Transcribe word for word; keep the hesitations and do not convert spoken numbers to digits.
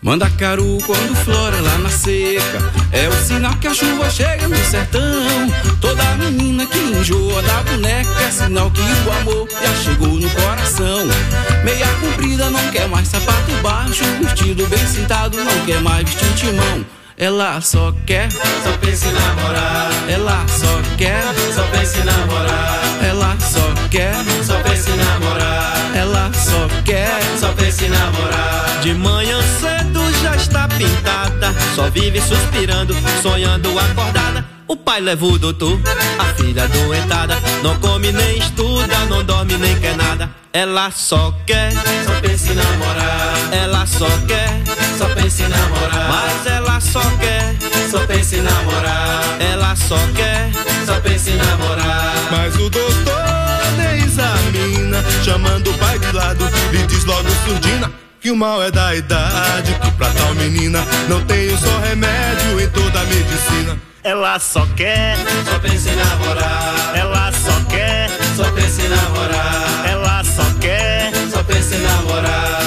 Mandacaru quando flora lá na seca é o sinal que a chuva chega no sertão. Toda menina que enjoa da boneca é sinal que o amor já chegou no coração. Meia comprida não quer mais sapato baixo, vestido bem sentado não quer mais vestir timão. Ela só quer, só pensa em namorar. Ela só quer, só pensa em namorar. Ela só quer, só pensa em namorar. Ela só quer, só pensa em namorar. De manhã cedo já está pintada, só vive suspirando, sonhando acordada. O pai leva o doutor, a filha adoentada, não come nem estuda, não dorme nem quer nada. Ela só quer, só pensa em namorar. Ela só quer, só pensa em namorar. mas ela só quer, só pensa em namorar. Ela só quer, só pensa em namorar. Mas o doutor nem examina, chamando o pai de lado, lhe diz logo surdina que o mal é da idade, que pra tal menina não tem um só remédio em toda a medicina. ela só quer, só pensa em namorar. ela só quer, só pensa em namorar. ela só quer, só pensa em namorar.